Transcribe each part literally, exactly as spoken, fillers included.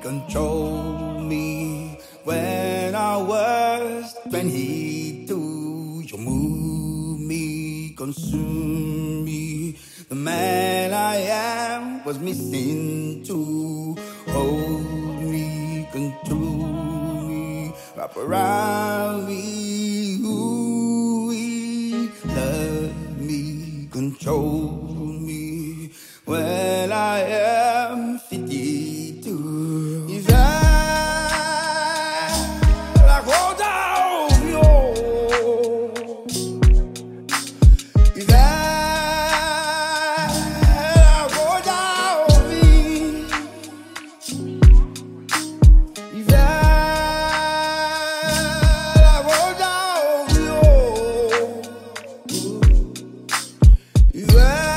control me. When I was twenty-two, you move me, consume me. The man I am was missing too. Hold me, control me, wrap around me, ooh, love me, control me. When I am fifty-two, if I like hold down you, if I like hold down me, if I like hold down you, if I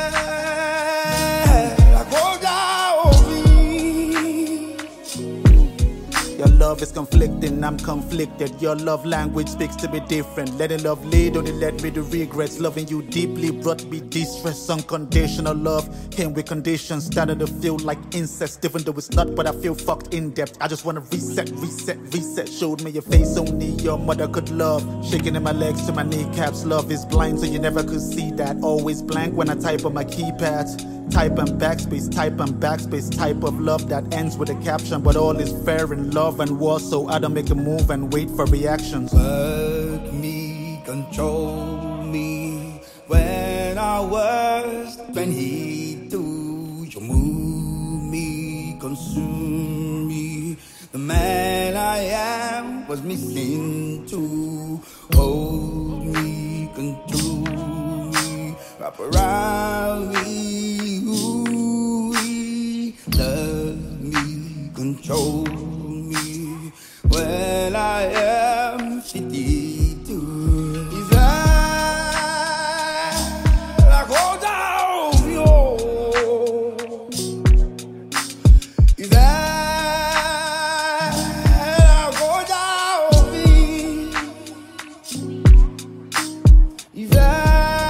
love is conflicting, I'm conflicted. Your love language speaks to me different. Letting love lead only led me to regrets. Loving you deeply brought me distress. Unconditional love came with conditions. Started to feel like incest, even though it's not, but I feel fucked in depth. I just wanna reset, reset, reset. Showed me your face only your mother could love. Shaking in my legs to my kneecaps. Love is blind, so you never could see that. Always blank when I type on my keypad. Type and backspace, type and backspace. Type of love that ends with a caption. But all is fair in love and war, so I don't make a move and wait for reactions. Work me, control me. When I was twenty-two, you move me, consume me. The man I am was missing too. Hold me, control me, wrap around me, ooh, love me, control me. When I am fifty-two, if I like hold down you, if I like hold down me, if I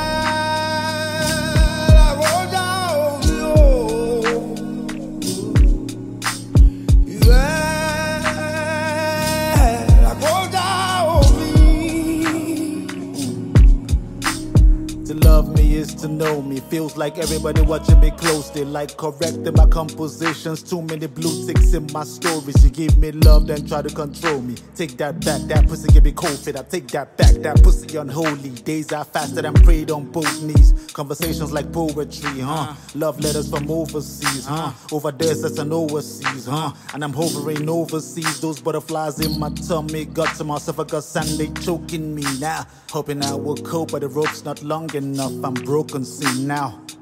to love me is to know me. Feels like everybody watching me closely. Like correcting my compositions. Too many blue ticks in my stories. You give me love, then try to control me. Take that back, that pussy give me cold fit. I take that back, that pussy unholy. Days I fasted and prayed on both knees. Conversations like poetry, huh? Love letters from overseas, huh? Over deserts and overseas, huh? And I'm hovering overseas. Those butterflies in my tummy got to my esophagus and they choking me now. Hoping I will cope, but the rope's not long enough. I'm broken, see now.